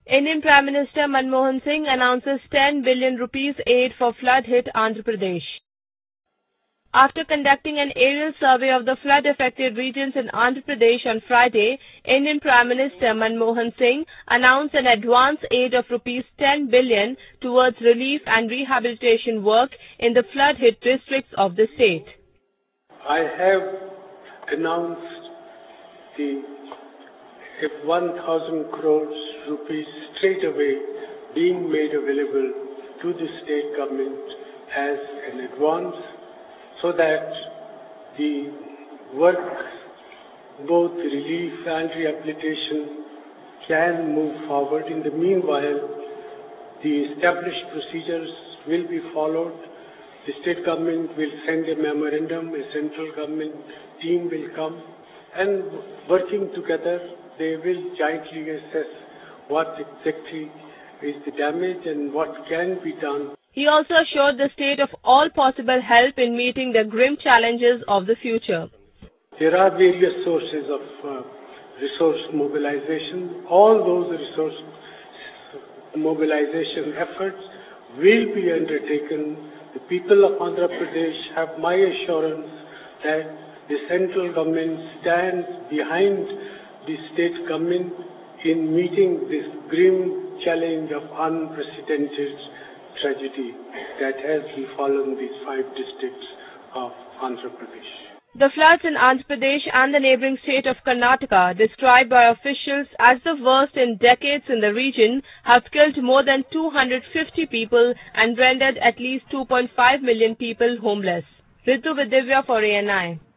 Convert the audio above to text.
Indian Prime Minister Manmohan Singh announces 10 billion rupees aid for flood-hit Andhra Pradesh. After conducting an aerial survey of the flood-affected regions in Andhra Pradesh on Friday, Indian Prime Minister Manmohan Singh announced an advance aid of rupees 10 billion towards relief and rehabilitation work in the flood-hit districts of the state. I have announced the 1,000 crores rupees straight away being made available to the state government as an advance so that the work, both relief and rehabilitation, can move forward. In the meanwhile, the established procedures will be followed. The state government will send a memorandum, a central government team will come, and working together, they will jointly assess what exactly is the damage and what can be done. He also assured the state of all possible help in meeting the grim challenges of the future. There are various sources of resource mobilization. All those resource mobilization efforts will be undertaken. The people of Andhra Pradesh have my assurance that the central government stands behind the state government in meeting this grim challenge of unprecedented tragedy that has befallen these 5 districts of Andhra Pradesh. The floods in Andhra Pradesh and the neighbouring state of Karnataka, described by officials as the worst in decades in the region, have killed more than 250 people and rendered at least 2.5 million people homeless. Ritu Vidivya for ANI.